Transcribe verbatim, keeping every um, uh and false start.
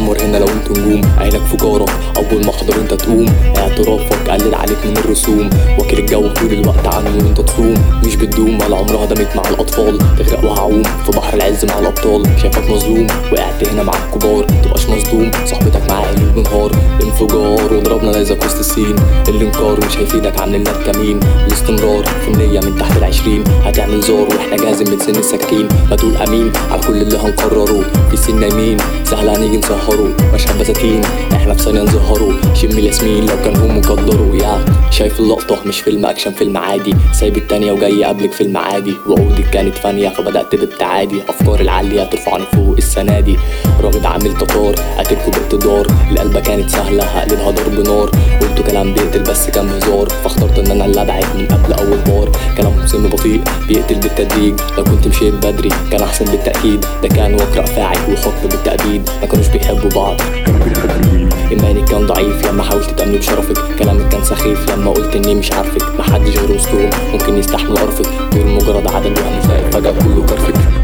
القمر هنا لو انتوا نجوم، عينك في جارك اول ما احضر انت تقوم، اعترافك قلل عليك من الرسوم، واكل الجو طول الوقت عنه وانت تصوم، مش بتدوم ولا عمرها دامت مع الاطفال، تغرق وهعوم في بحر العز مع الابطال، شايفك مظلوم وقعت هنا مع الكبار، متبقاش مصدوم صاحبتك معاها ليل ونهار، انفجار وضربنا نيزك وسط السين، الانكار مش هيفيدك عاملين لك كمين، الاستمرار في النية من تحت العشرين، هتعمل زار واحنا جازم من سن السكاكين، ما تقول امين على كل اللي هنقرره، في سن نايمين سهل هنيجي نسهروا، مشهد بساتين احنا في ثانية نظهروا، شم الياسمين لو كان هم مقدروا، يا شايف اللقطة مش فيلم اكشن فيلم عادي، سايب التانية وجاي قبلك فيلم عادي، وعودك كانت فانية فبدأت بابتعادي، افكار العالية ترفعني فوق السنة دي، راغد عامل تطار قتلكوا باقتدار، القلبة كانت سهلة هقلبها ضرب نار، قلتوا كلام بيقتل بس كان بهزار، فاخترت ان انا اللي ابعد من قبل اول بار، كلامهم سم بطيء بيقتل بالتدريج، لو كنت مشيت بدري كان احسن بالتأكيد، ده كان واقرأ فاعل وحكم بالتأبيد، ما كانوش بيحبوا بعض، إيمانك كان ضعيف لما حاولت تأمني بشرفك، كلامك كان سخيف لما قلت إني مش عارفك، محدش غير وسطهم ممكن يستحمل قرفك، دول مجرد عدد وهنتلاقي فجأة كله كرفك.